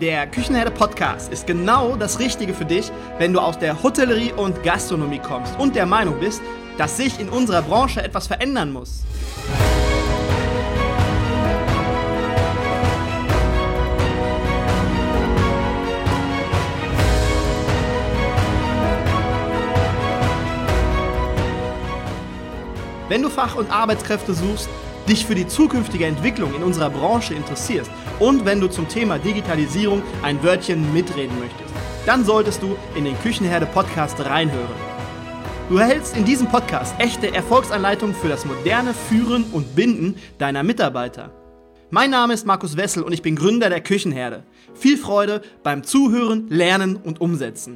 Der Küchenherde Podcast ist genau das Richtige für dich, wenn du aus der Hotellerie und Gastronomie kommst und der Meinung bist, dass sich in unserer Branche etwas verändern muss. Wenn du Fach- und Arbeitskräfte suchst, dich für die zukünftige Entwicklung in unserer Branche interessierst und wenn du zum Thema Digitalisierung ein Wörtchen mitreden möchtest, dann solltest du in den Küchenherde Podcast reinhören. Du erhältst in diesem Podcast echte Erfolgsanleitungen für das moderne Führen und Binden deiner Mitarbeiter. Mein Name ist Markus Wessel und ich bin Gründer der Küchenherde. Viel Freude beim Zuhören, Lernen und Umsetzen.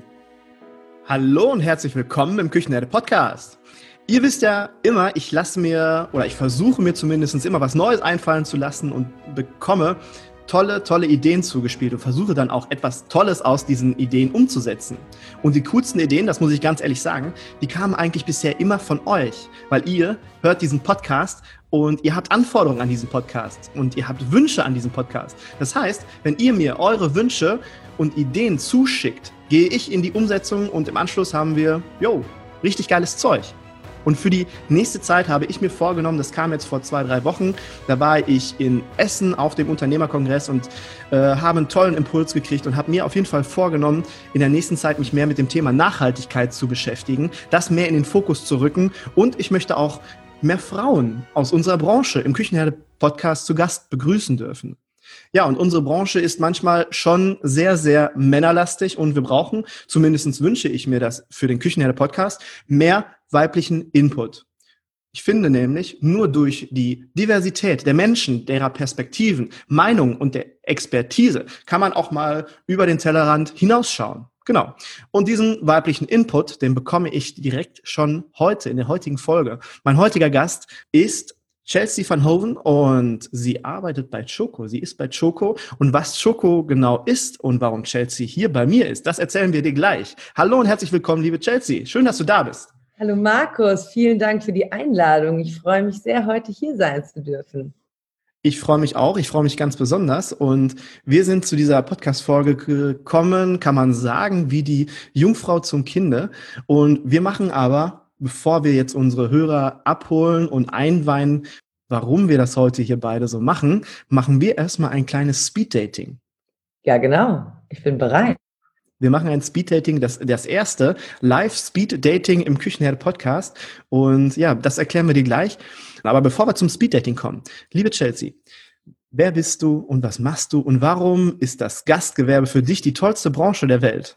Hallo und herzlich willkommen im Küchenherde Podcast. Ihr wisst ja immer, ich versuche mir zumindest immer was Neues einfallen zu lassen und bekomme tolle Ideen zugespielt und versuche dann auch etwas Tolles aus diesen Ideen umzusetzen. Und die coolsten Ideen, das muss ich ganz ehrlich sagen, die kamen eigentlich bisher immer von euch, weil ihr hört diesen Podcast und ihr habt Anforderungen an diesen Podcast und ihr habt Wünsche an diesen Podcast. Das heißt, wenn ihr mir eure Wünsche und Ideen zuschickt, gehe ich in die Umsetzung und im Anschluss haben wir, richtig geiles Zeug. Und für die nächste Zeit habe ich mir vorgenommen, das kam jetzt vor 2-3 Wochen, da war ich in Essen auf dem Unternehmerkongress und habe einen tollen Impuls gekriegt und habe mir auf jeden Fall vorgenommen, in der nächsten Zeit mich mehr mit dem Thema Nachhaltigkeit zu beschäftigen, das mehr in den Fokus zu rücken und ich möchte auch mehr Frauen aus unserer Branche im Küchenherde-Podcast zu Gast begrüßen dürfen. Ja, und unsere Branche ist manchmal schon sehr, sehr männerlastig und wir brauchen, zumindest wünsche ich mir das für den Küchenherde-Podcast, mehr weiblichen Input. Ich finde nämlich, nur durch die Diversität der Menschen, derer Perspektiven, Meinungen und der Expertise kann man auch mal über den Tellerrand hinausschauen. Genau. Und diesen weiblichen Input, den bekomme ich direkt schon heute, in der heutigen Folge. Mein heutiger Gast ist Chelsea van Hoven und sie arbeitet bei Choco. Sie ist bei Choco und was Choco genau ist und warum Chelsea hier bei mir ist, das erzählen wir dir gleich. Hallo und herzlich willkommen, liebe Chelsea. Schön, dass du da bist. Hallo Markus, vielen Dank für die Einladung. Ich freue mich sehr, heute hier sein zu dürfen. Ich freue mich auch, ich freue mich ganz besonders und wir sind zu dieser Podcast-Folge gekommen, kann man sagen, wie die Jungfrau zum Kinde und wir machen aber, bevor wir jetzt unsere Hörer abholen und einweihen, warum wir das heute hier beide so machen, machen wir erstmal ein kleines Speed-Dating. Ja, genau. Ich bin bereit. Wir machen ein Speed-Dating, das erste Live-Speed-Dating im Küchenherde-Podcast. Und ja, das erklären wir dir gleich. Aber bevor wir zum Speed-Dating kommen, liebe Chelsea, wer bist du und was machst du und warum ist das Gastgewerbe für dich die tollste Branche der Welt?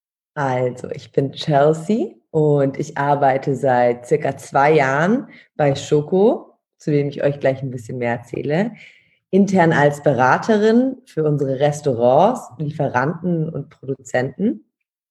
Also, ich bin Chelsea und ich arbeite seit circa 2 Jahren bei Choco, zu dem ich euch gleich ein bisschen mehr erzähle. Intern als Beraterin für unsere Restaurants, Lieferanten und Produzenten.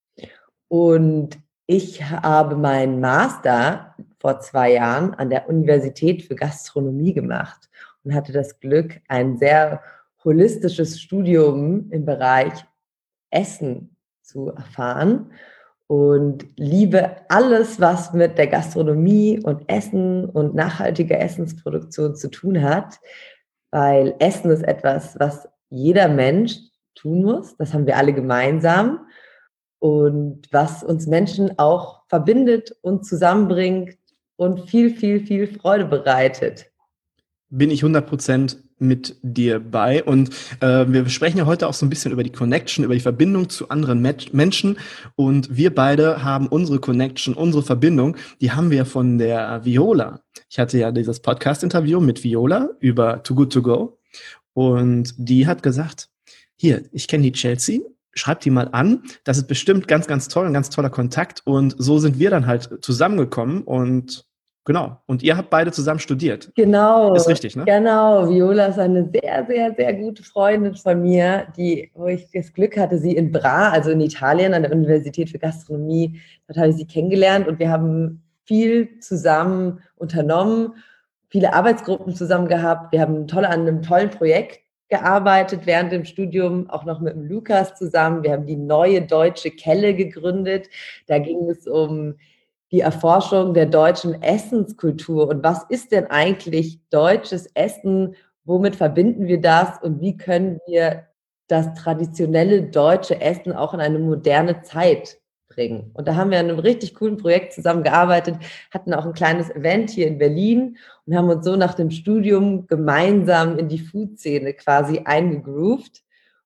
Und ich habe meinen Master vor 2 Jahren an der Universität für Gastronomie gemacht und hatte das Glück, ein sehr holistisches Studium im Bereich Essen zu erfahren und liebe alles, was mit der Gastronomie und Essen und nachhaltiger Essensproduktion zu tun hat, weil Essen ist etwas, was jeder Mensch tun muss. Das haben wir alle gemeinsam und was uns Menschen auch verbindet und zusammenbringt und viel Freude bereitet. Bin ich 100% mit dir bei und wir sprechen ja heute auch so ein bisschen über die Connection, über die Verbindung zu anderen Menschen und wir beide haben unsere Connection, unsere Verbindung, die haben wir von der Viola. Ich hatte ja dieses Podcast-Interview mit Viola über Too Good To Go und die hat gesagt, hier, ich kenne die Chelsea, schreib die mal an, das ist bestimmt ganz toll, ein ganz toller Kontakt und so sind wir dann halt zusammengekommen und genau. Und ihr habt beide zusammen studiert. Genau. Ist richtig, ne? Genau. Viola ist eine sehr gute Freundin von mir, wo ich das Glück hatte, sie in Bra, also in Italien, an der Universität für Gastronomie, dort habe ich sie kennengelernt und wir haben viel zusammen unternommen, viele Arbeitsgruppen zusammen gehabt. Wir haben an einem tollen Projekt gearbeitet während dem Studium, auch noch mit dem Lukas zusammen. Wir haben die neue deutsche Kelle gegründet. Da ging es um die Erforschung der deutschen Essenskultur und was ist denn eigentlich deutsches Essen, womit verbinden wir das und wie können wir das traditionelle deutsche Essen auch in eine moderne Zeit bringen. Und da haben wir an einem richtig coolen Projekt zusammengearbeitet, hatten auch ein kleines Event hier in Berlin und haben uns so nach dem Studium gemeinsam in die Food-Szene quasi eingegroovt.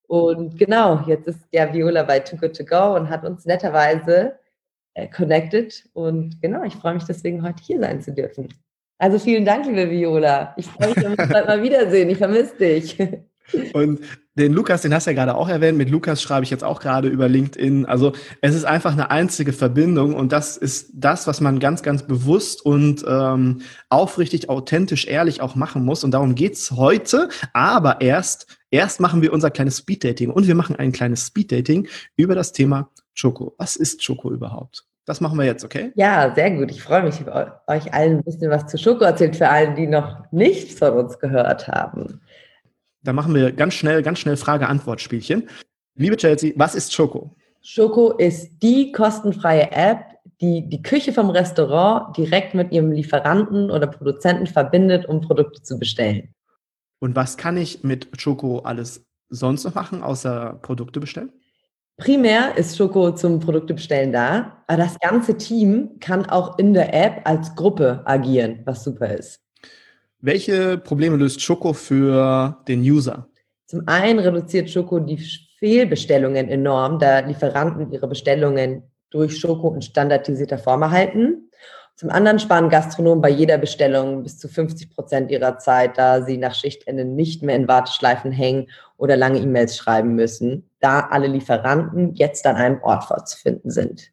Und genau, jetzt ist ja Viola bei Too Good To Go und hat uns netterweise connected. Und genau, ich freue mich deswegen, heute hier sein zu dürfen. Also vielen Dank, liebe Viola. Ich freue mich, wenn wir uns bald mal wiedersehen. Ich vermisse dich. Und den Lukas, den hast du ja gerade auch erwähnt. Mit Lukas schreibe ich jetzt auch gerade über LinkedIn. Also es ist einfach eine einzige Verbindung und das ist das, was man ganz, ganz bewusst und aufrichtig, authentisch, ehrlich auch machen muss. Und darum geht's heute. Aber erst machen wir unser kleines Speeddating und wir machen ein kleines Speeddating über das Thema Choco. Was ist Choco überhaupt? Das machen wir jetzt, okay? Ja, sehr gut. Ich freue mich, euch allen ein bisschen was zu Schoko erzählt, für alle, die noch nichts von uns gehört haben. Da machen wir ganz schnell Frage-Antwort-Spielchen. Liebe Chelsea, was ist Choco? Choco ist die kostenfreie App, die die Küche vom Restaurant direkt mit ihrem Lieferanten oder Produzenten verbindet, um Produkte zu bestellen. Und was kann ich mit Choco alles sonst noch machen, außer Produkte bestellen? Primär ist Choco zum Produktebestellen da, aber das ganze Team kann auch in der App als Gruppe agieren, was super ist. Welche Probleme löst Choco für den User? Zum einen reduziert Choco die Fehlbestellungen enorm, da Lieferanten ihre Bestellungen durch Choco in standardisierter Form erhalten. Zum anderen sparen Gastronomen bei jeder Bestellung bis zu 50% ihrer Zeit, da sie nach Schichtende nicht mehr in Warteschleifen hängen oder lange E-Mails schreiben müssen, da alle Lieferanten jetzt an einem Ort vorzufinden sind.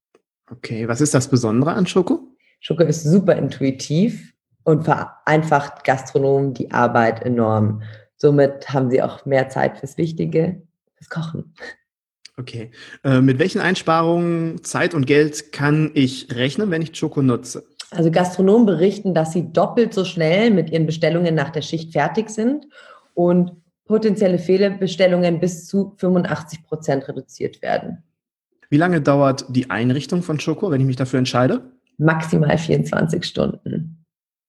Okay, was ist das Besondere an Choco? Choco ist super intuitiv und vereinfacht Gastronomen die Arbeit enorm. Somit haben sie auch mehr Zeit fürs Wichtige, fürs Kochen. Okay. Mit welchen Einsparungen, Zeit und Geld kann ich rechnen, wenn ich Choco nutze? Also Gastronomen berichten, dass sie doppelt so schnell mit ihren Bestellungen nach der Schicht fertig sind und potenzielle Fehlbestellungen bis zu 85% reduziert werden. Wie lange dauert die Einrichtung von Choco, wenn ich mich dafür entscheide? Maximal 24 Stunden.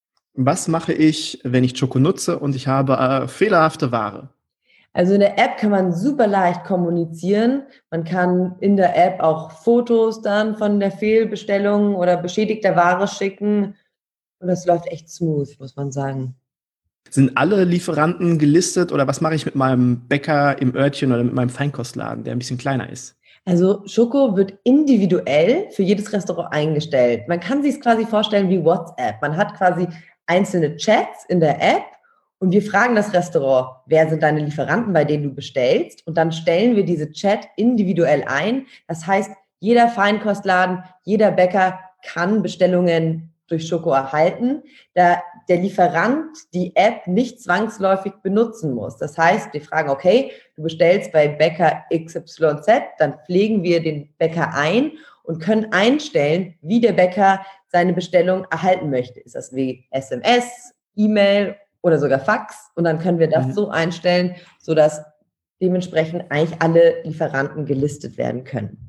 Was mache ich, wenn ich Choco nutze und ich habe fehlerhafte Ware? Also in der App kann man super leicht kommunizieren. Man kann in der App auch Fotos dann von der Fehlbestellung oder beschädigter Ware schicken. Und das läuft echt smooth, muss man sagen. Sind alle Lieferanten gelistet oder was mache ich mit meinem Bäcker im Örtchen oder mit meinem Feinkostladen, der ein bisschen kleiner ist? Also Choco wird individuell für jedes Restaurant eingestellt. Man kann sich es quasi vorstellen wie WhatsApp. Man hat quasi einzelne Chats in der App und wir fragen das Restaurant, wer sind deine Lieferanten, bei denen du bestellst? Und dann stellen wir diese Chat individuell ein. Das heißt, jeder Feinkostladen, jeder Bäcker kann Bestellungen durch Choco erhalten, da der Lieferant die App nicht zwangsläufig benutzen muss. Das heißt, wir fragen, okay, du bestellst bei Bäcker XYZ, dann pflegen wir den Bäcker ein und können einstellen, wie der Bäcker seine Bestellung erhalten möchte. Ist das wie SMS, E-Mail oder sogar Fax? Und dann können wir das so einstellen, sodass dementsprechend eigentlich alle Lieferanten gelistet werden können.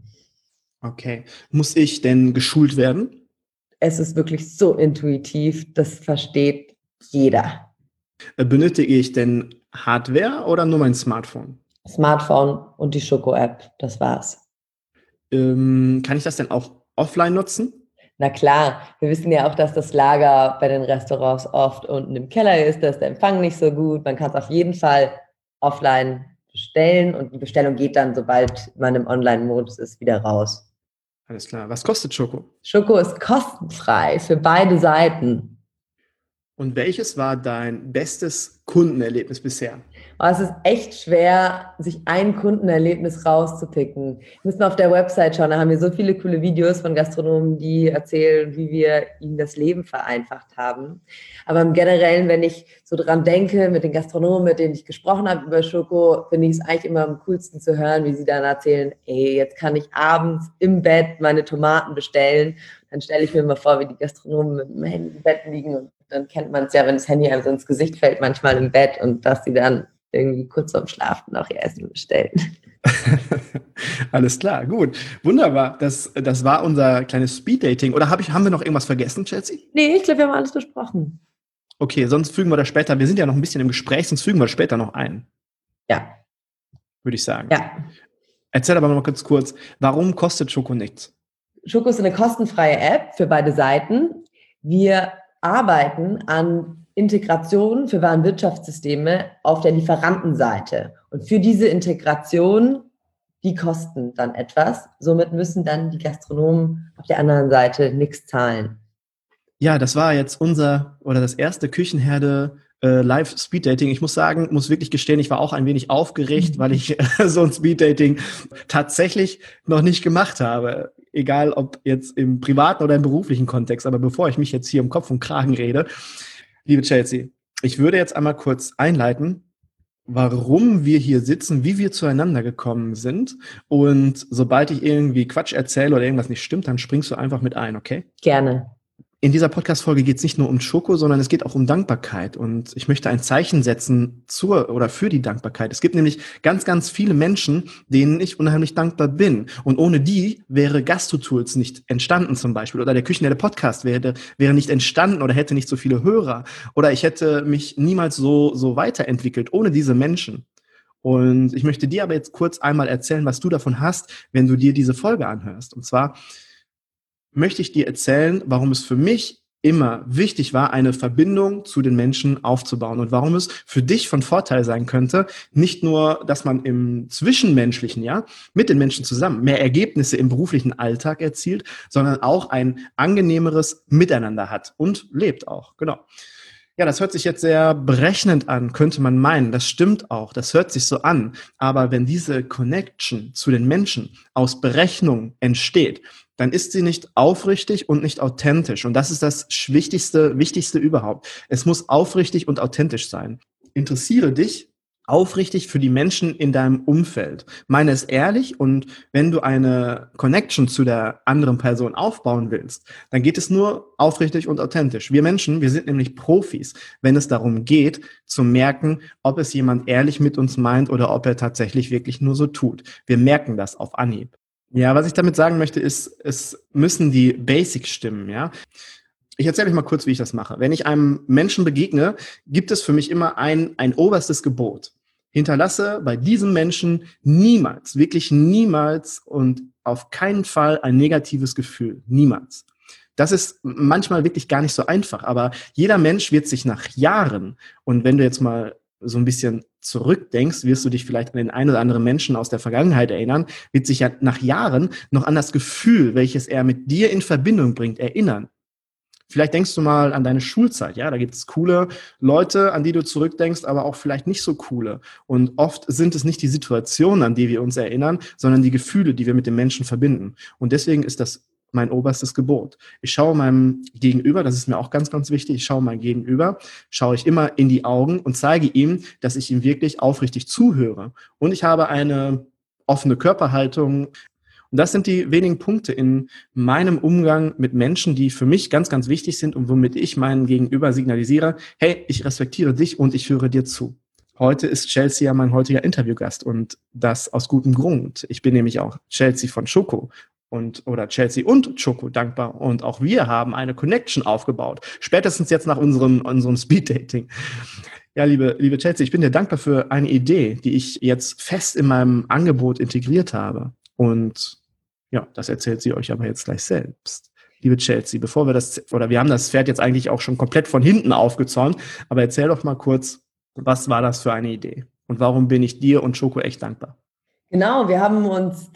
Okay. Muss ich denn geschult werden? Es ist wirklich so intuitiv, das versteht jeder. Benötige ich denn Hardware oder nur mein Smartphone? Smartphone und die Choco-App, das war's. Kann ich das denn auch offline nutzen? Na klar, wir wissen ja auch, dass das Lager bei den Restaurants oft unten im Keller ist, da ist der Empfang nicht so gut. Man kann es auf jeden Fall offline bestellen und die Bestellung geht dann, sobald man im Online-Modus ist, wieder raus. Alles klar. Was kostet Choco? Choco ist kostenfrei für beide Seiten. Und welches war dein bestes Kundenerlebnis bisher? Aber es ist echt schwer, sich ein Kundenerlebnis rauszupicken. Wir müssen auf der Website schauen, da haben wir so viele coole Videos von Gastronomen, die erzählen, wie wir ihnen das Leben vereinfacht haben. Aber im Generellen, wenn ich so dran denke, mit den Gastronomen, mit denen ich gesprochen habe über Schoko, finde ich es eigentlich immer am coolsten zu hören, wie sie dann erzählen, ey, jetzt kann ich abends im Bett meine Tomaten bestellen. Dann stelle ich mir mal vor, wie die Gastronomen mit dem Handy im Bett liegen und dann kennt man es ja, wenn das Handy einem so ins Gesicht fällt, manchmal im Bett und dass sie dann irgendwie kurz vorm Schlafen noch ihr Essen bestellen. Alles klar, gut. Wunderbar. Das war unser kleines Speeddating. Oder haben wir noch irgendwas vergessen, Chelsea? Nee, ich glaube, wir haben alles besprochen. Okay, sonst fügen wir das später. Wir sind ja noch ein bisschen im Gespräch, sonst fügen wir das später noch ein. Ja. würde ich sagen. Ja. Erzähl aber noch mal ganz kurz, warum kostet Schoko nichts? Schoko ist eine kostenfreie App für beide Seiten. Wir arbeiten an Integration für Warenwirtschaftssysteme auf der Lieferantenseite. Und für diese Integration, die kosten dann etwas. Somit müssen dann die Gastronomen auf der anderen Seite nichts zahlen. Ja, das war jetzt das erste Küchenherde Live Speeddating. Ich muss wirklich gestehen, ich war auch ein wenig aufgeregt, weil ich so ein Speeddating tatsächlich noch nicht gemacht habe. Egal ob jetzt im privaten oder im beruflichen Kontext. Aber bevor ich mich jetzt hier um Kopf und Kragen rede, liebe Chelsea, ich würde jetzt einmal kurz einleiten, warum wir hier sitzen, wie wir zueinander gekommen sind. Und sobald ich irgendwie Quatsch erzähle oder irgendwas nicht stimmt, dann springst du einfach mit ein, okay? Gerne. In dieser Podcast-Folge geht es nicht nur um Schoko, sondern es geht auch um Dankbarkeit. Und ich möchte ein Zeichen setzen für die Dankbarkeit. Es gibt nämlich ganz, ganz viele Menschen, denen ich unheimlich dankbar bin. Und ohne die wäre Gastro-Tools nicht entstanden zum Beispiel. Oder der Küchenherde Podcast wäre nicht entstanden oder hätte nicht so viele Hörer. Oder ich hätte mich niemals so weiterentwickelt ohne diese Menschen. Und ich möchte dir aber jetzt kurz einmal erzählen, was du davon hast, wenn du dir diese Folge anhörst. Und zwar möchte ich dir erzählen, warum es für mich immer wichtig war, eine Verbindung zu den Menschen aufzubauen und warum es für dich von Vorteil sein könnte, nicht nur, dass man im Zwischenmenschlichen, mit den Menschen zusammen mehr Ergebnisse im beruflichen Alltag erzielt, sondern auch ein angenehmeres Miteinander hat und lebt auch, genau. Ja, das hört sich jetzt sehr berechnend an, könnte man meinen. Das stimmt auch, das hört sich so an. Aber wenn diese Connection zu den Menschen aus Berechnung entsteht, dann ist sie nicht aufrichtig und nicht authentisch. Und das ist das Wichtigste überhaupt. Es muss aufrichtig und authentisch sein. Interessiere dich aufrichtig für die Menschen in deinem Umfeld. Meine es ehrlich, und wenn du eine Connection zu der anderen Person aufbauen willst, dann geht es nur aufrichtig und authentisch. Wir Menschen, wir sind nämlich Profis, wenn es darum geht, zu merken, ob es jemand ehrlich mit uns meint oder ob er tatsächlich wirklich nur so tut. Wir merken das auf Anhieb. Ja, was ich damit sagen möchte, ist, es müssen die Basics stimmen, ja. Ich erzähle euch mal kurz, wie ich das mache. Wenn ich einem Menschen begegne, gibt es für mich immer ein oberstes Gebot. Hinterlasse bei diesem Menschen niemals, wirklich niemals und auf keinen Fall ein negatives Gefühl. Niemals. Das ist manchmal wirklich gar nicht so einfach, aber jeder Mensch wird sich nach Jahren, und wenn du jetzt mal so ein bisschen zurückdenkst, wirst du dich vielleicht an den einen oder anderen Menschen aus der Vergangenheit erinnern, wird sich ja nach Jahren noch an das Gefühl, welches er mit dir in Verbindung bringt, erinnern. Vielleicht denkst du mal an deine Schulzeit, ja, da gibt es coole Leute, an die du zurückdenkst, aber auch vielleicht nicht so coole. Und oft sind es nicht die Situationen, an die wir uns erinnern, sondern die Gefühle, die wir mit den Menschen verbinden. Und deswegen ist das mein oberstes Gebot. Ich schaue meinem Gegenüber, das ist mir auch ganz, ganz wichtig, schaue ich immer in die Augen und zeige ihm, dass ich ihm wirklich aufrichtig zuhöre. Und ich habe eine offene Körperhaltung. Und das sind die wenigen Punkte in meinem Umgang mit Menschen, die für mich ganz, ganz wichtig sind und womit ich meinen Gegenüber signalisiere, hey, ich respektiere dich und ich höre dir zu. Heute ist Chelsea ja mein heutiger Interviewgast und das aus gutem Grund. Ich bin nämlich auch Chelsea von Schoko oder Chelsea und Schoko dankbar. Und auch wir haben eine Connection aufgebaut. Spätestens jetzt nach unserem Speeddating. Ja, liebe Chelsea, ich bin dir dankbar für eine Idee, die ich jetzt fest in meinem Angebot integriert habe. Und ja, das erzählt sie euch aber jetzt gleich selbst. Liebe Chelsea, wir haben das Pferd jetzt eigentlich auch schon komplett von hinten aufgezäumt, aber erzähl doch mal kurz, was war das für eine Idee? Und warum bin ich dir und Schoko echt dankbar? Genau, wir haben uns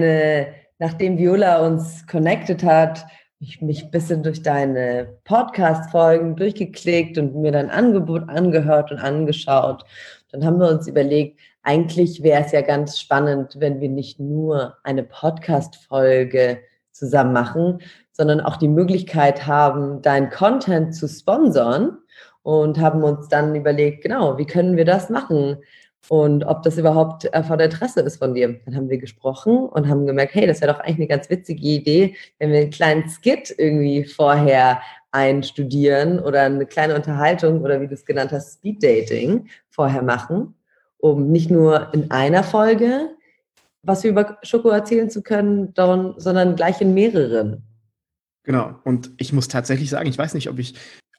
nachdem Viola uns connected hat, ich mich ein bisschen durch deine Podcast-Folgen durchgeklickt und mir dein Angebot angehört und angeschaut. Dann haben wir uns überlegt, eigentlich wäre es ja ganz spannend, wenn wir nicht nur eine Podcast-Folge zusammen machen, sondern auch die Möglichkeit haben, deinen Content zu sponsern, und haben uns dann überlegt, genau, wie können wir das machen und ob das überhaupt von Interesse ist von dir. Dann haben wir gesprochen und haben gemerkt, hey, das wäre doch eigentlich eine ganz witzige Idee, wenn wir einen kleinen Skit irgendwie vorher einstudieren oder eine kleine Unterhaltung oder wie du es genannt hast, Speeddating vorher machen, um nicht nur in einer Folge was wir über Schoko erzählen zu können, sondern gleich in mehreren. Genau. Und ich muss tatsächlich sagen, ich weiß nicht, ob ich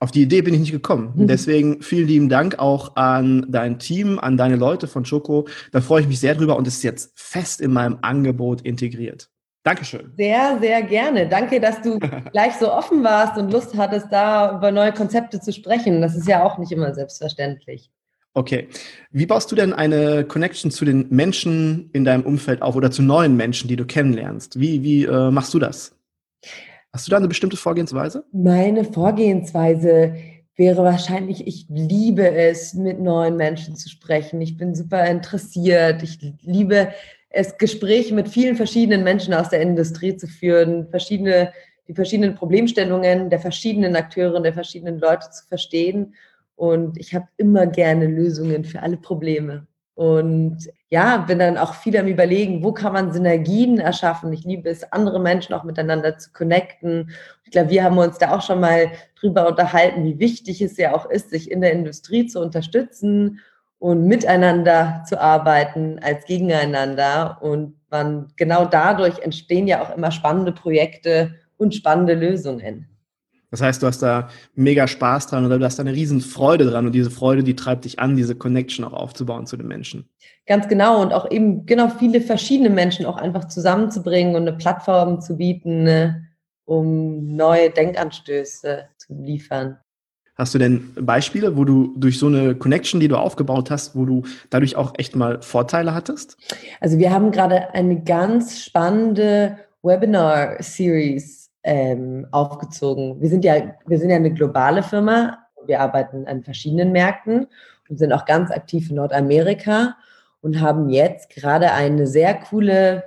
Auf die Idee bin ich nicht gekommen. Deswegen vielen lieben Dank auch an dein Team, an deine Leute von Schoko. Da freue ich mich sehr drüber und es ist jetzt fest in meinem Angebot integriert. Dankeschön. Sehr, sehr gerne. Danke, dass du gleich so offen warst und Lust hattest, da über neue Konzepte zu sprechen. Das ist ja auch nicht immer selbstverständlich. Okay. Wie baust du denn eine Connection zu den Menschen in deinem Umfeld auf oder zu neuen Menschen, die du kennenlernst? Wie machst du das? Hast du da eine bestimmte Vorgehensweise? Meine Vorgehensweise wäre wahrscheinlich, ich liebe es, mit neuen Menschen zu sprechen. Ich bin super interessiert. Ich liebe es, Gespräche mit vielen verschiedenen Menschen aus der Industrie zu führen, die verschiedenen Problemstellungen der verschiedenen Akteure und der verschiedenen Leute zu verstehen. Und ich habe immer gerne Lösungen für alle Probleme. Und ja, bin dann auch viel am Überlegen, wo kann man Synergien erschaffen. Ich liebe es, andere Menschen auch miteinander zu connecten. Ich glaube, wir haben uns da auch schon mal drüber unterhalten, wie wichtig es ja auch ist, sich in der Industrie zu unterstützen und miteinander zu arbeiten als gegeneinander. Und genau dadurch entstehen ja auch immer spannende Projekte und spannende Lösungen. Das heißt, du hast da mega Spaß dran oder du hast da eine riesen Freude dran und diese Freude, die treibt dich an, diese Connection auch aufzubauen zu den Menschen. Ganz genau und auch eben genau viele verschiedene Menschen auch einfach zusammenzubringen und eine Plattform zu bieten, ne, um neue Denkanstöße zu liefern. Hast du denn Beispiele, wo du durch so eine Connection, die du aufgebaut hast, wo du dadurch auch echt mal Vorteile hattest? Also wir haben gerade eine ganz spannende Webinar-Series aufgezogen. Wir sind ja eine globale Firma. Wir arbeiten an verschiedenen Märkten und sind auch ganz aktiv in Nordamerika und haben jetzt gerade eine sehr coole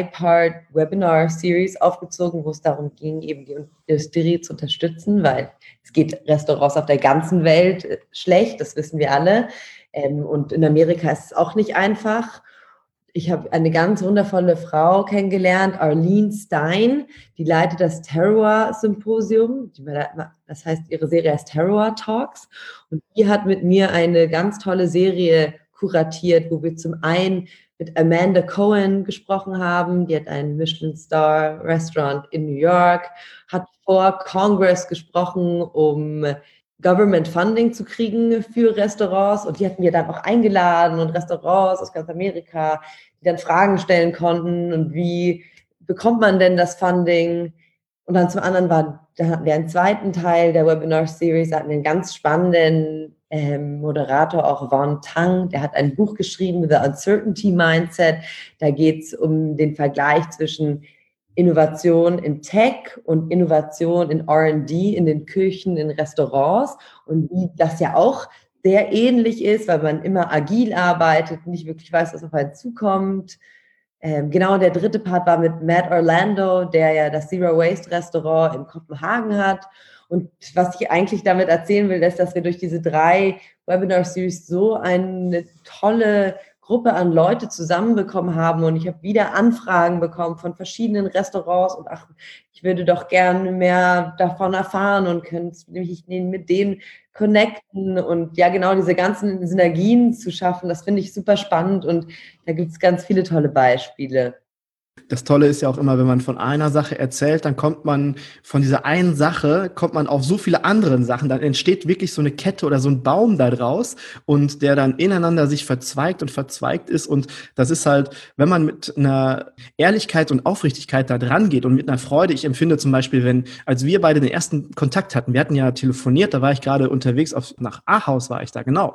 3-Part-Webinar-Series aufgezogen, wo es darum ging, eben die Industrie zu unterstützen, weil es geht Restaurants auf der ganzen Welt schlecht, das wissen wir alle. Und in Amerika ist es auch nicht einfach. Ich habe eine ganz wundervolle Frau kennengelernt, Arlene Stein, die leitet das Terroir-Symposium. Das heißt, ihre Serie heißt Terroir Talks. Und die hat mit mir eine ganz tolle Serie kuratiert, wo wir zum einen mit Amanda Cohen gesprochen haben. Die hat ein Michelin-Star-Restaurant in New York, hat vor Congress gesprochen, um Government Funding zu kriegen für Restaurants und die hatten wir dann auch eingeladen und Restaurants aus ganz Amerika, die dann Fragen stellen konnten und wie bekommt man denn das Funding? Und dann zum anderen da hatten wir einen zweiten Teil der Webinar-Series, da hatten wir einen ganz spannenden Moderator, auch Vaughn Tang, der hat ein Buch geschrieben, The Uncertainty Mindset. Da geht es um den Vergleich zwischen Innovation in Tech und Innovation in R&D, in den Küchen, in Restaurants und wie das ja auch sehr ähnlich ist, weil man immer agil arbeitet, nicht wirklich weiß, was auf einen zukommt. Genau, der dritte Part war mit Matt Orlando, der ja das Zero Waste Restaurant in Kopenhagen hat. Und was ich eigentlich damit erzählen will, ist, dass wir durch diese 3 Webinar-Series so eine tolle Gruppe an Leute zusammenbekommen haben und ich habe wieder Anfragen bekommen von verschiedenen Restaurants und ich würde doch gerne mehr davon erfahren und könnte mich mit denen connecten und ja genau diese ganzen Synergien zu schaffen, das finde ich super spannend und da gibt es ganz viele tolle Beispiele. Das Tolle ist ja auch immer, wenn man von einer Sache erzählt, dann kommt man von dieser einen Sache, kommt man auf so viele andere Sachen, dann entsteht wirklich so eine Kette oder so ein Baum da draus und der dann ineinander sich verzweigt und verzweigt ist und das ist halt, wenn man mit einer Ehrlichkeit und Aufrichtigkeit da dran geht und mit einer Freude, ich empfinde zum Beispiel, als wir beide den ersten Kontakt hatten, wir hatten ja telefoniert, da war ich gerade unterwegs, nach Ahaus war ich da, genau.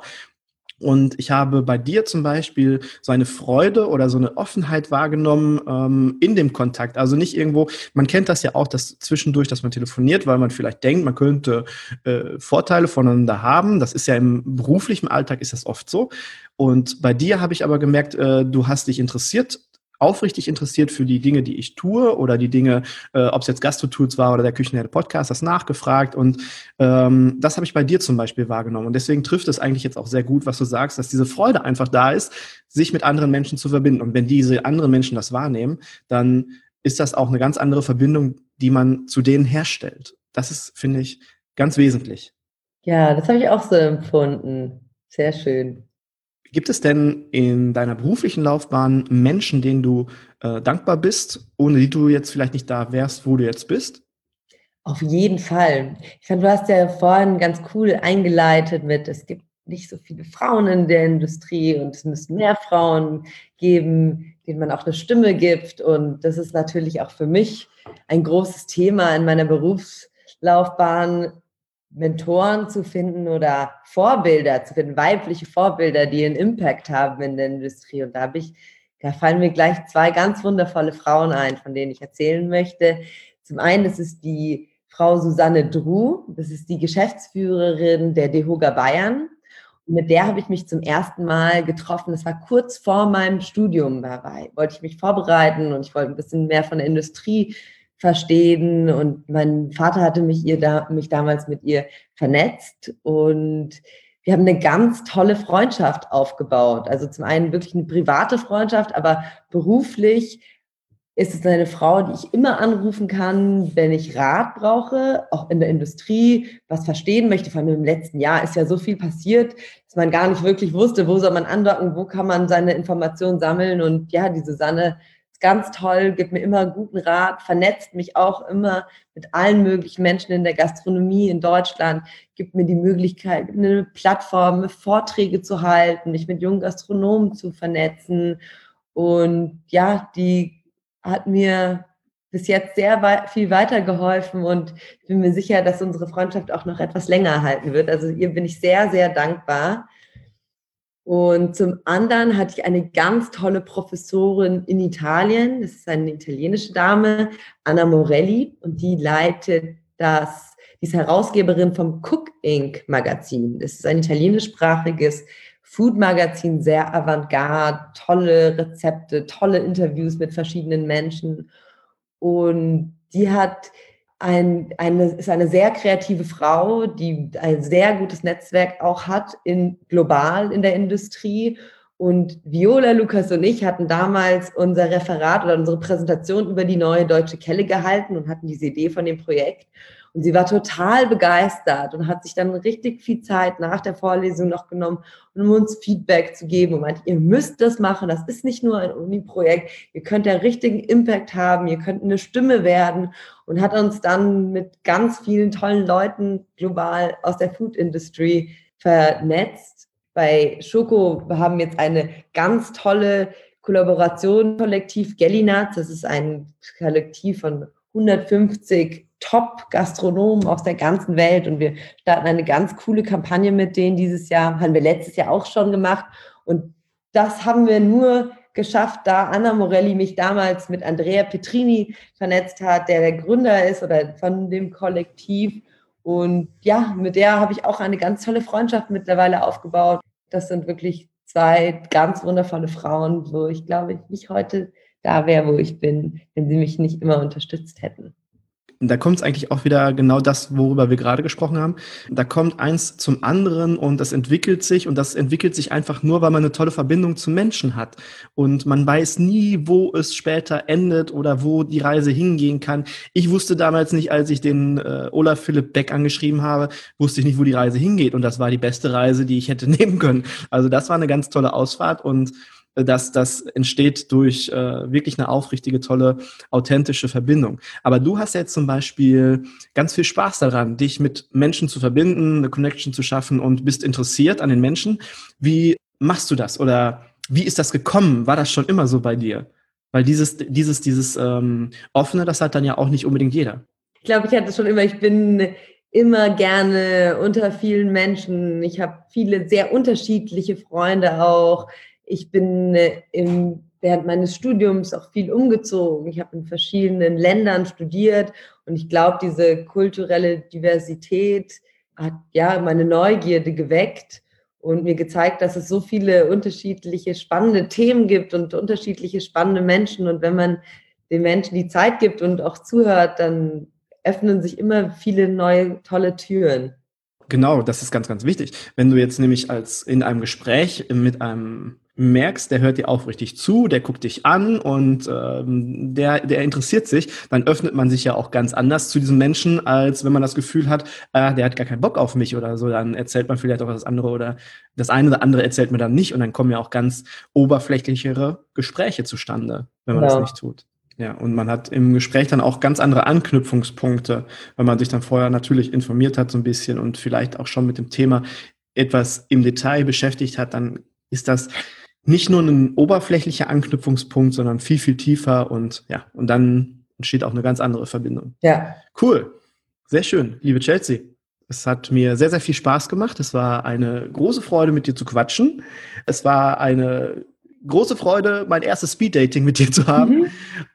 Und ich habe bei dir zum Beispiel so eine Freude oder so eine Offenheit wahrgenommen in dem Kontakt. Also nicht irgendwo, man kennt das ja auch, dass zwischendurch, dass man telefoniert, weil man vielleicht denkt, man könnte Vorteile voneinander haben. Das ist ja im beruflichen Alltag ist das oft so. Und bei dir habe ich aber gemerkt, du hast dich aufrichtig interessiert für die Dinge, die ich tue oder die Dinge, ob es jetzt Gastro-Tools war oder der Küchenherde Podcast, das nachgefragt und das habe ich bei dir zum Beispiel wahrgenommen und deswegen trifft es eigentlich jetzt auch sehr gut, was du sagst, dass diese Freude einfach da ist, sich mit anderen Menschen zu verbinden und wenn diese anderen Menschen das wahrnehmen, dann ist das auch eine ganz andere Verbindung, die man zu denen herstellt. Das ist, finde ich, ganz wesentlich. Ja, das habe ich auch so empfunden. Sehr schön. Gibt es denn in deiner beruflichen Laufbahn Menschen, denen du dankbar bist, ohne die du jetzt vielleicht nicht da wärst, wo du jetzt bist? Auf jeden Fall. Ich fand, du hast ja vorhin ganz cool eingeleitet mit, es gibt nicht so viele Frauen in der Industrie und es müssen mehr Frauen geben, denen man auch eine Stimme gibt. Und das ist natürlich auch für mich ein großes Thema in meiner Berufslaufbahn, Mentoren zu finden oder Vorbilder zu finden, weibliche Vorbilder, die einen Impact haben in der Industrie. Und da fallen mir gleich zwei ganz wundervolle Frauen ein, von denen ich erzählen möchte. Zum einen, das ist die Frau Susanne Druh, das ist die Geschäftsführerin der DEHOGA Bayern. Und mit der habe ich mich zum ersten Mal getroffen. Das war kurz vor meinem Studium dabei. Wollte ich mich vorbereiten und ich wollte ein bisschen mehr von der Industrie verstehen. Und mein Vater hatte mich damals mit ihr vernetzt. Und wir haben eine ganz tolle Freundschaft aufgebaut. Also zum einen wirklich eine private Freundschaft, aber beruflich ist es eine Frau, die ich immer anrufen kann, wenn ich Rat brauche, auch in der Industrie, was verstehen möchte. Vor allem im letzten Jahr ist ja so viel passiert, dass man gar nicht wirklich wusste, wo soll man andocken, wo kann man seine Informationen sammeln. Und ja, die Susanne ist ganz toll, gibt mir immer guten Rat, vernetzt mich auch immer mit allen möglichen Menschen in der Gastronomie in Deutschland, gibt mir die Möglichkeit, eine Plattform, Vorträge zu halten, mich mit jungen Gastronomen zu vernetzen. Und ja, die hat mir bis jetzt sehr viel weitergeholfen und ich bin mir sicher, dass unsere Freundschaft auch noch etwas länger halten wird. Also ihr bin ich sehr, sehr dankbar. Und zum anderen hatte ich eine ganz tolle Professorin in Italien. Das ist eine italienische Dame, Anna Morelli, und die die ist Herausgeberin vom Cook Inc. Magazin. Das ist ein italienischsprachiges Food-Magazin, sehr avantgarde, tolle Rezepte, tolle Interviews mit verschiedenen Menschen. Und die ist eine sehr kreative Frau, die ein sehr gutes Netzwerk auch hat global in der Industrie. Und Viola, Lukas und ich hatten damals unser Referat oder unsere Präsentation über die neue Deutsche Kelle gehalten und hatten diese Idee von dem Projekt. Und sie war total begeistert und hat sich dann richtig viel Zeit nach der Vorlesung noch genommen, um uns Feedback zu geben und meinte, ihr müsst das machen, das ist nicht nur ein Uni-Projekt, ihr könnt ja richtigen Impact haben, ihr könnt eine Stimme werden, und hat uns dann mit ganz vielen tollen Leuten global aus der Food Industry vernetzt. Bei Schoko haben wir jetzt eine ganz tolle Kollaboration, Kollektiv Gellinatz, das ist ein Kollektiv von 150 Top-Gastronomen aus der ganzen Welt und wir starten eine ganz coole Kampagne mit denen dieses Jahr, haben wir letztes Jahr auch schon gemacht und das haben wir nur geschafft, da Anna Morelli mich damals mit Andrea Petrini vernetzt hat, der Gründer ist oder von dem Kollektiv, und ja, mit der habe ich auch eine ganz tolle Freundschaft mittlerweile aufgebaut. Das sind wirklich zwei ganz wundervolle Frauen, wo ich glaube, ich nicht heute da wäre, wo ich bin, wenn sie mich nicht immer unterstützt hätten. Da kommt es eigentlich auch wieder genau das, worüber wir gerade gesprochen haben. Da kommt eins zum anderen und das entwickelt sich einfach nur, weil man eine tolle Verbindung zu Menschen hat. Und man weiß nie, wo es später endet oder wo die Reise hingehen kann. Ich wusste damals nicht, als ich den Olaf Philipp Beck angeschrieben habe, wusste ich nicht, wo die Reise hingeht. Und das war die beste Reise, die ich hätte nehmen können. Also das war eine ganz tolle Ausfahrt und das entsteht durch wirklich eine aufrichtige, tolle, authentische Verbindung. Aber du hast jetzt zum Beispiel ganz viel Spaß daran, dich mit Menschen zu verbinden, eine Connection zu schaffen und bist interessiert an den Menschen. Wie machst du das? Oder wie ist das gekommen? War das schon immer so bei dir? Weil dieses Offene, das hat dann ja auch nicht unbedingt jeder. Ich glaube, ich hatte schon immer, ich bin immer gerne unter vielen Menschen. Ich habe viele sehr unterschiedliche Freunde auch. Ich bin während meines Studiums auch viel umgezogen. Ich habe in verschiedenen Ländern studiert und ich glaube, diese kulturelle Diversität hat ja meine Neugierde geweckt und mir gezeigt, dass es so viele unterschiedliche spannende Themen gibt und unterschiedliche spannende Menschen. Und wenn man den Menschen die Zeit gibt und auch zuhört, dann öffnen sich immer viele neue, tolle Türen. Genau, das ist ganz, ganz wichtig. Wenn du jetzt nämlich in einem Gespräch mit einem merkst, der hört dir aufrichtig zu, der guckt dich an und der interessiert sich, dann öffnet man sich ja auch ganz anders zu diesem Menschen, als wenn man das Gefühl hat, der hat gar keinen Bock auf mich oder so, dann erzählt man vielleicht auch das andere oder das eine oder andere erzählt man dann nicht und dann kommen ja auch ganz oberflächlichere Gespräche zustande, wenn man das nicht tut. Ja, und man hat im Gespräch dann auch ganz andere Anknüpfungspunkte, weil man sich dann vorher natürlich informiert hat so ein bisschen und vielleicht auch schon mit dem Thema etwas im Detail beschäftigt hat, dann ist das nicht nur ein oberflächlicher Anknüpfungspunkt, sondern viel, viel tiefer und ja, und dann entsteht auch eine ganz andere Verbindung. Ja. Cool, sehr schön, liebe Chelsea. Es hat mir sehr, sehr viel Spaß gemacht. Es war eine große Freude, mit dir zu quatschen. Es war eine große Freude, mein erstes Speeddating mit dir zu haben.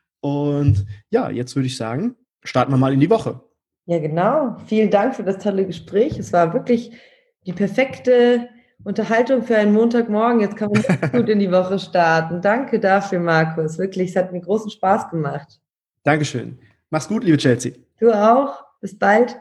Und ja, jetzt würde ich sagen, starten wir mal in die Woche. Ja, genau. Vielen Dank für das tolle Gespräch. Es war wirklich die perfekte Unterhaltung für einen Montagmorgen. Jetzt kann man gut in die Woche starten. Danke dafür, Markus. Wirklich, es hat mir großen Spaß gemacht. Dankeschön. Mach's gut, liebe Chelsea. Du auch. Bis bald.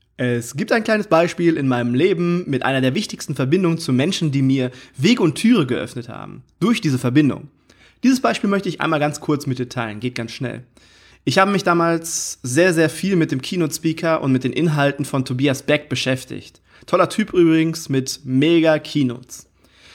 Es gibt ein kleines Beispiel in meinem Leben mit einer der wichtigsten Verbindungen zu Menschen, die mir Weg und Türe geöffnet haben. Durch diese Verbindung. Dieses Beispiel möchte ich einmal ganz kurz mit dir teilen. Geht ganz schnell. Ich habe mich damals sehr, sehr viel mit dem Keynote-Speaker und mit den Inhalten von Tobias Beck beschäftigt. Toller Typ übrigens mit mega Keynotes.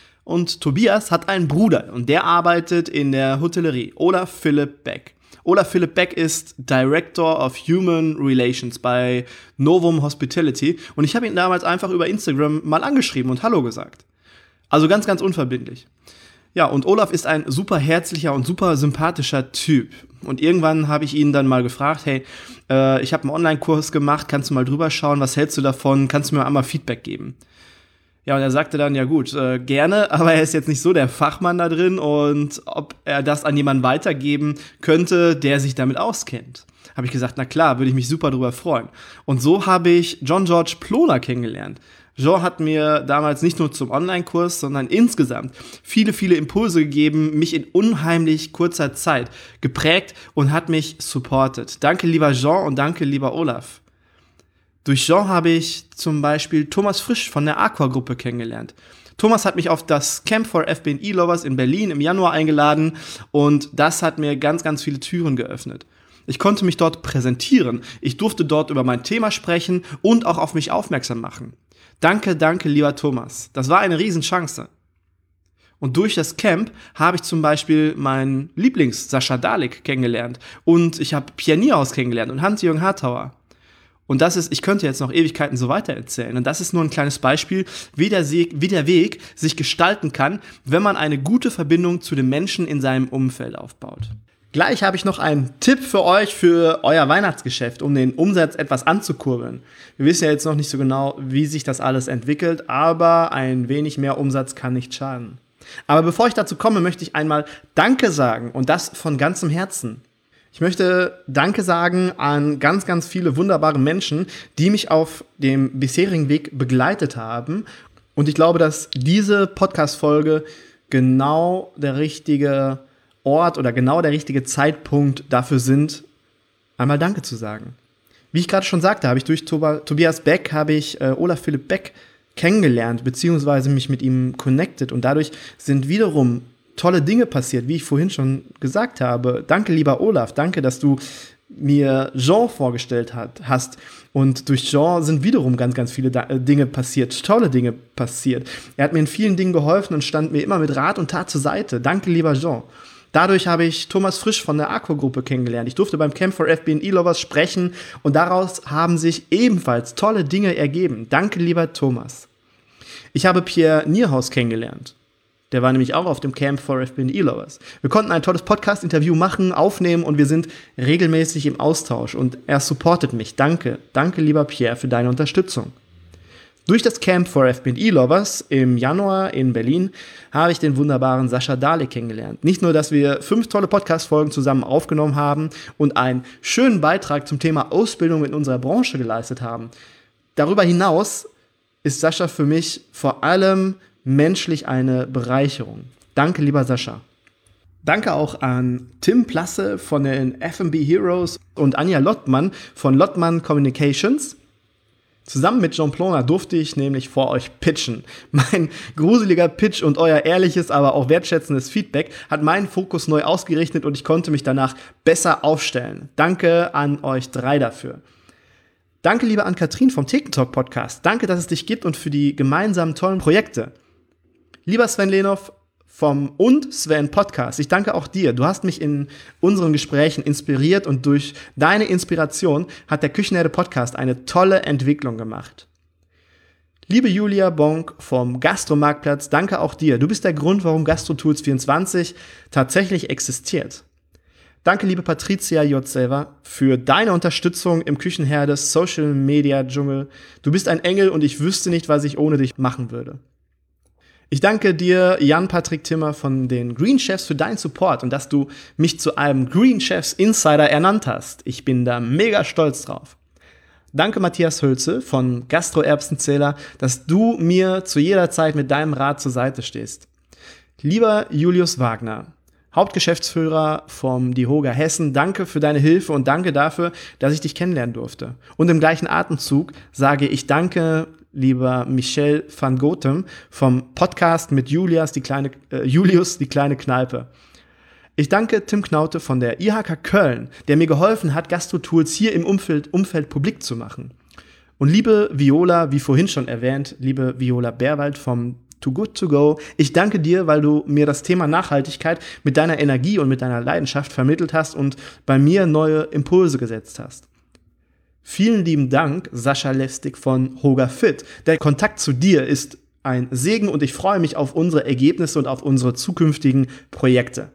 Und Tobias hat einen Bruder und der arbeitet in der Hotellerie. Olaf Philipp Beck. Olaf Philipp Beck ist Director of Human Relations bei Novum Hospitality und ich habe ihn damals einfach über Instagram mal angeschrieben und Hallo gesagt. Also ganz, ganz unverbindlich. Ja, und Olaf ist ein super herzlicher und super sympathischer Typ. Und irgendwann habe ich ihn dann mal gefragt, hey, ich habe einen Online-Kurs gemacht, kannst du mal drüber schauen, was hältst du davon, kannst du mir einmal Feedback geben? Ja, und er sagte dann, ja gut, gerne, aber er ist jetzt nicht so der Fachmann da drin und ob er das an jemanden weitergeben könnte, der sich damit auskennt. Habe ich gesagt, na klar, würde ich mich super drüber freuen. Und so habe ich John George Ploner kennengelernt. Jean hat mir damals nicht nur zum Online-Kurs, sondern insgesamt viele, viele Impulse gegeben, mich in unheimlich kurzer Zeit geprägt und hat mich supportet. Danke, lieber Jean, und danke, lieber Olaf. Durch Jean habe ich zum Beispiel Thomas Frisch von der Aqua-Gruppe kennengelernt. Thomas hat mich auf das Camp for FB&E-Lovers in Berlin im Januar eingeladen und das hat mir ganz, ganz viele Türen geöffnet. Ich konnte mich dort präsentieren, ich durfte dort über mein Thema sprechen und auch auf mich aufmerksam machen. Danke, danke, lieber Thomas. Das war eine Riesenchance. Und durch das Camp habe ich zum Beispiel meinen Lieblings Sascha Dalek kennengelernt und ich habe Pierre Niehaus kennengelernt und Hans-Jürgen Hartauer. Und das ist, ich könnte jetzt noch Ewigkeiten so weiter erzählen. Und das ist nur ein kleines Beispiel, wie der Weg sich gestalten kann, wenn man eine gute Verbindung zu den Menschen in seinem Umfeld aufbaut. Gleich habe ich noch einen Tipp für euch für euer Weihnachtsgeschäft, um den Umsatz etwas anzukurbeln. Wir wissen ja jetzt noch nicht so genau, wie sich das alles entwickelt, aber ein wenig mehr Umsatz kann nicht schaden. Aber bevor ich dazu komme, möchte ich einmal Danke sagen und das von ganzem Herzen. Ich möchte Danke sagen an ganz, ganz viele wunderbare Menschen, die mich auf dem bisherigen Weg begleitet haben. Und ich glaube, dass diese Podcast-Folge genau der richtige Ort oder genau der richtige Zeitpunkt dafür sind, einmal Danke zu sagen. Wie ich gerade schon sagte, habe ich durch Tobias Beck, Olaf Philipp Beck kennengelernt, beziehungsweise mich mit ihm connected. Und dadurch sind wiederum tolle Dinge passiert, wie ich vorhin schon gesagt habe. Danke, lieber Olaf, danke, dass du mir Jean vorgestellt hast. Und durch Jean sind wiederum ganz, ganz viele Dinge passiert, tolle Dinge passiert. Er hat mir in vielen Dingen geholfen und stand mir immer mit Rat und Tat zur Seite. Danke, lieber Jean. Dadurch habe ich Thomas Frisch von der Aqua-Gruppe kennengelernt. Ich durfte beim Camp for FB&E-Lovers sprechen und daraus haben sich ebenfalls tolle Dinge ergeben. Danke, lieber Thomas. Ich habe Pierre Niehaus kennengelernt. Der war nämlich auch auf dem Camp for FB&E-Lovers. Wir konnten ein tolles Podcast-Interview machen, aufnehmen und wir sind regelmäßig im Austausch und er supportet mich. Danke, danke lieber Pierre für deine Unterstützung. Durch das Camp for FB&E-Lovers im Januar in Berlin habe ich den wunderbaren Sascha Dalek kennengelernt. Nicht nur, dass wir 5 tolle Podcast-Folgen zusammen aufgenommen haben und einen schönen Beitrag zum Thema Ausbildung in unserer Branche geleistet haben. Darüber hinaus ist Sascha für mich vor allem menschlich eine Bereicherung. Danke, lieber Sascha. Danke auch an Tim Plasse von den F&B Heroes und Anja Lottmann von Lottmann Communications. Zusammen mit Jean Ploner durfte ich nämlich vor euch pitchen. Mein gruseliger Pitch und euer ehrliches, aber auch wertschätzendes Feedback hat meinen Fokus neu ausgerichtet und ich konnte mich danach besser aufstellen. Danke an euch 3 dafür. Danke, liebe Ann-Kathrin vom Thekentalk Podcast. Danke, dass es dich gibt und für die gemeinsamen tollen Projekte. Lieber Sven Lenhoff und Sven Podcast. Ich danke auch dir. Du hast mich in unseren Gesprächen inspiriert und durch deine Inspiration hat der Küchenherde Podcast eine tolle Entwicklung gemacht. Liebe Julia Bonk vom Gastromarktplatz, danke auch dir. Du bist der Grund, warum GastroTools24 tatsächlich existiert. Danke, liebe Patricia J. Selver, für deine Unterstützung im Küchenherde Social Media Dschungel. Du bist ein Engel und ich wüsste nicht, was ich ohne dich machen würde. Ich danke dir, Jan-Patrick Timmer von den Green Chefs, für deinen Support und dass du mich zu einem Green Chefs Insider ernannt hast. Ich bin da mega stolz drauf. Danke, Matthias Hülze von Gastro-Erbsenzähler, dass du mir zu jeder Zeit mit deinem Rat zur Seite stehst. Lieber Julius Wagner, Hauptgeschäftsführer vom DIHOGA Hessen, danke für deine Hilfe und danke dafür, dass ich dich kennenlernen durfte. Und im gleichen Atemzug sage ich danke, lieber Michel van Gotem vom Podcast mit Julius, die kleine Kneipe. Ich danke Tim Knaute von der IHK Köln, der mir geholfen hat, GastroTools hier im Umfeld publik zu machen. Und liebe Viola, wie vorhin schon erwähnt, liebe Viola Bärwald vom Too Good To Go, ich danke dir, weil du mir das Thema Nachhaltigkeit mit deiner Energie und mit deiner Leidenschaft vermittelt hast und bei mir neue Impulse gesetzt hast. Vielen lieben Dank, Sascha Lestig von Hoga Fit. Der Kontakt zu dir ist ein Segen und ich freue mich auf unsere Ergebnisse und auf unsere zukünftigen Projekte.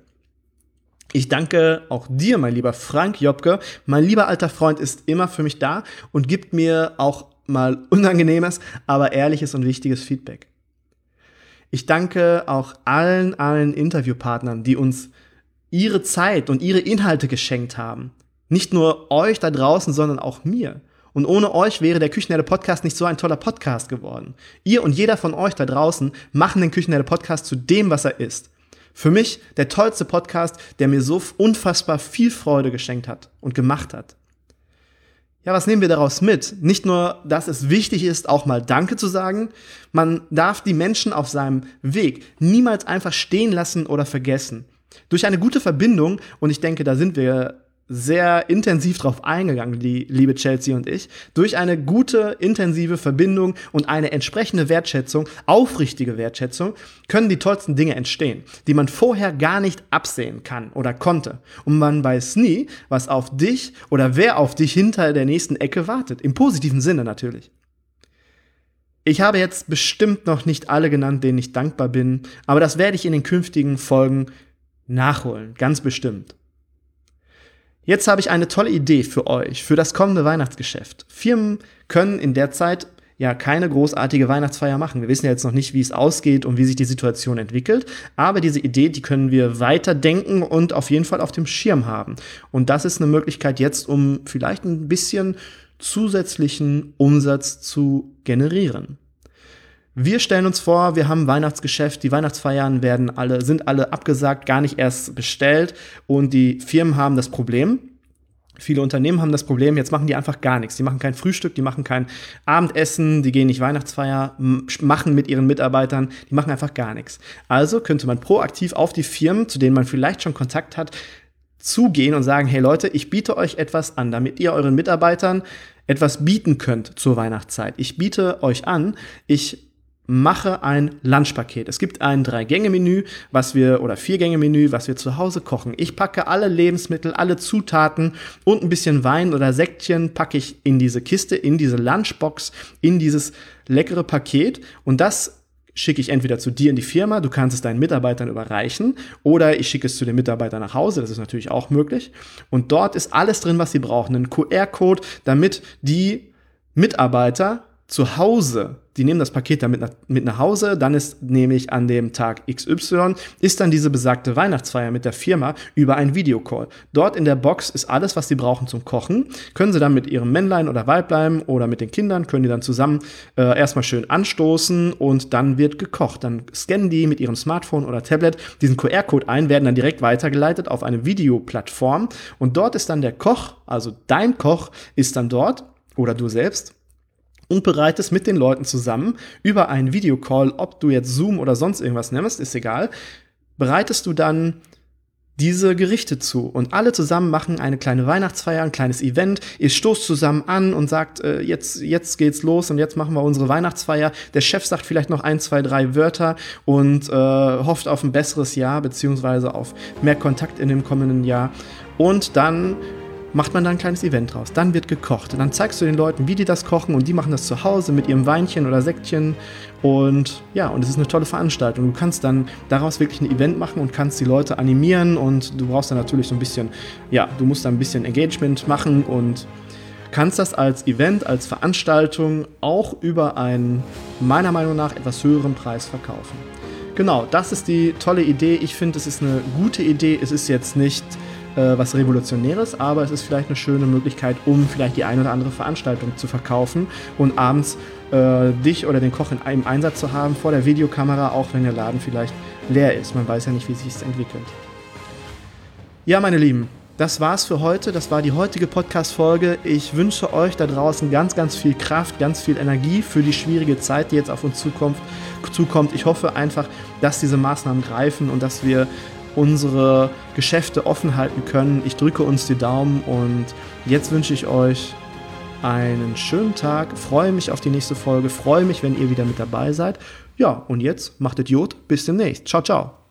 Ich danke auch dir, mein lieber Frank Jobke. Mein lieber alter Freund ist immer für mich da und gibt mir auch mal unangenehmes, aber ehrliches und wichtiges Feedback. Ich danke auch allen Interviewpartnern, die uns ihre Zeit und ihre Inhalte geschenkt haben. Nicht nur euch da draußen, sondern auch mir. Und ohne euch wäre der Küchenherde Podcast nicht so ein toller Podcast geworden. Ihr und jeder von euch da draußen machen den Küchenherde Podcast zu dem, was er ist. Für mich der tollste Podcast, der mir so unfassbar viel Freude geschenkt hat und gemacht hat. Ja, was nehmen wir daraus mit? Nicht nur, dass es wichtig ist, auch mal Danke zu sagen. Man darf die Menschen auf seinem Weg niemals einfach stehen lassen oder vergessen. Durch eine gute Verbindung, und ich denke, da sind wir sehr intensiv drauf eingegangen, die liebe Chelsea und ich, durch eine gute, intensive Verbindung und eine entsprechende Wertschätzung, aufrichtige Wertschätzung, können die tollsten Dinge entstehen, die man vorher gar nicht absehen kann oder konnte. Und man weiß nie, was auf dich oder wer auf dich hinter der nächsten Ecke wartet. Im positiven Sinne natürlich. Ich habe jetzt bestimmt noch nicht alle genannt, denen ich dankbar bin, aber das werde ich in den künftigen Folgen nachholen, ganz bestimmt. Jetzt habe ich eine tolle Idee für euch, für das kommende Weihnachtsgeschäft. Firmen können in der Zeit ja keine großartige Weihnachtsfeier machen. Wir wissen ja jetzt noch nicht, wie es ausgeht und wie sich die Situation entwickelt, aber diese Idee, die können wir weiterdenken und auf jeden Fall auf dem Schirm haben. Und das ist eine Möglichkeit jetzt, um vielleicht ein bisschen zusätzlichen Umsatz zu generieren. Wir stellen uns vor, wir haben ein Weihnachtsgeschäft, die Weihnachtsfeiern sind alle abgesagt, gar nicht erst bestellt und die Firmen haben das Problem. Viele Unternehmen haben das Problem, jetzt machen die einfach gar nichts. Die machen kein Frühstück, die machen kein Abendessen, die gehen nicht Weihnachtsfeier, machen mit ihren Mitarbeitern, die machen einfach gar nichts. Also könnte man proaktiv auf die Firmen, zu denen man vielleicht schon Kontakt hat, zugehen und sagen, hey Leute, ich biete euch etwas an, damit ihr euren Mitarbeitern etwas bieten könnt zur Weihnachtszeit. Ich biete euch an, ich mache ein Lunchpaket. Es gibt ein 3-Gänge-Menü, oder 4-Gänge-Menü, was wir zu Hause kochen. Ich packe alle Lebensmittel, alle Zutaten und ein bisschen Wein oder Sektchen packe ich in diese Kiste, in diese Lunchbox, in dieses leckere Paket und das schicke ich entweder zu dir in die Firma, du kannst es deinen Mitarbeitern überreichen oder ich schicke es zu den Mitarbeitern nach Hause, das ist natürlich auch möglich. Und dort ist alles drin, was sie brauchen. Ein QR-Code, damit die Mitarbeiter zu Hause, die nehmen das Paket dann mit nach Hause, dann ist nämlich an dem Tag XY, ist dann diese besagte Weihnachtsfeier mit der Firma über einen Videocall. Dort in der Box ist alles, was sie brauchen zum Kochen, können sie dann mit ihrem Männlein oder Weiblein oder mit den Kindern, können die dann zusammen erstmal schön anstoßen und dann wird gekocht. Dann scannen die mit ihrem Smartphone oder Tablet diesen QR-Code ein, werden dann direkt weitergeleitet auf eine Videoplattform und dort ist dann der Koch, also dein Koch ist dann dort oder du selbst, und bereitest mit den Leuten zusammen über einen Videocall, ob du jetzt Zoom oder sonst irgendwas nimmst, ist egal, bereitest du dann diese Gerichte zu. Und alle zusammen machen eine kleine Weihnachtsfeier, ein kleines Event. Ihr stoßt zusammen an und sagt, jetzt geht's los und jetzt machen wir unsere Weihnachtsfeier. Der Chef sagt vielleicht noch 1, 2, 3 Wörter und hofft auf ein besseres Jahr, beziehungsweise auf mehr Kontakt in dem kommenden Jahr. Und dann macht man da ein kleines Event draus. Dann wird gekocht. Dann zeigst du den Leuten, wie die das kochen, und die machen das zu Hause mit ihrem Weinchen oder Säckchen. Und ja, und es ist eine tolle Veranstaltung. Du kannst dann daraus wirklich ein Event machen und kannst die Leute animieren, und du brauchst dann natürlich so ein bisschen, ja, du musst dann ein bisschen Engagement machen und kannst das als Event, als Veranstaltung auch über einen, meiner Meinung nach, etwas höheren Preis verkaufen. Genau, das ist die tolle Idee. Ich finde, es ist eine gute Idee. Es ist jetzt nicht was Revolutionäres, aber es ist vielleicht eine schöne Möglichkeit, um vielleicht die eine oder andere Veranstaltung zu verkaufen und abends dich oder den Koch in einem Einsatz zu haben vor der Videokamera, auch wenn der Laden vielleicht leer ist. Man weiß ja nicht, wie sich es entwickelt. Ja, meine Lieben, das war's für heute. Das war die heutige Podcast-Folge. Ich wünsche euch da draußen ganz, ganz viel Kraft, ganz viel Energie für die schwierige Zeit, die jetzt auf uns zukommt. Ich hoffe einfach, dass diese Maßnahmen greifen und dass wir unsere Geschäfte offen halten können. Ich drücke uns die Daumen, und jetzt wünsche ich euch einen schönen Tag. Freue mich auf die nächste Folge. Freue mich, wenn ihr wieder mit dabei seid. Ja, und jetzt macht Idiot. Bis demnächst. Ciao, ciao.